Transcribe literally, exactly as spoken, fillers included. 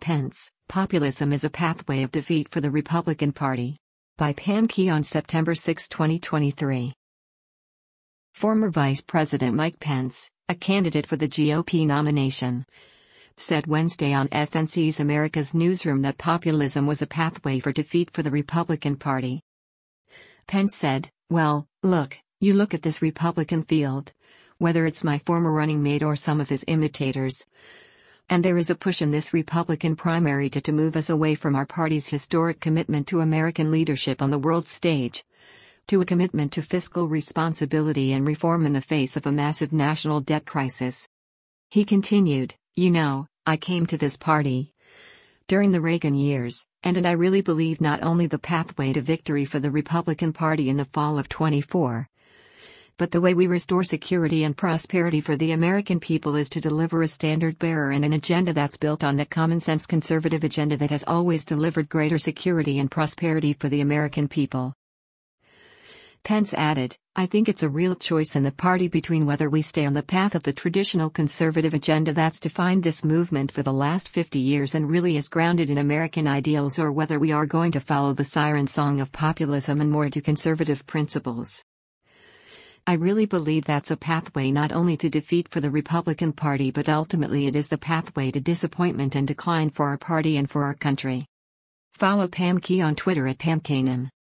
Pence, Populism is a Pathway of Defeat for the Republican Party. By Pam Key on September sixth, twenty twenty-three. Former Vice President Mike Pence, a candidate for the G O P nomination, said Wednesday on F N C's America's Newsroom that populism was a pathway for defeat for the Republican Party. Pence said, "Well, look, you look at this Republican field, whether it's my former running mate or some of his imitators, and there is a push in this Republican primary to, to move us away from our party's historic commitment to American leadership on the world stage, to a commitment to fiscal responsibility and reform in the face of a massive national debt crisis." He continued, "You know, I came to this party during the Reagan years, and, and I really believe not only the pathway to victory for the Republican Party in the fall of twenty-four, but the way we restore security and prosperity for the American people is to deliver a standard bearer and an agenda that's built on that common-sense conservative agenda that has always delivered greater security and prosperity for the American people." Pence added, "I think it's a real choice in the party between whether we stay on the path of the traditional conservative agenda that's defined this movement for the last fifty years and really is grounded in American ideals, or whether we are going to follow the siren song of populism and more to conservative principles. I really believe that's a pathway not only to defeat for the Republican Party, but ultimately it is the pathway to disappointment and decline for our party and for our country." Follow Pam Key on Twitter at Pam Kanan.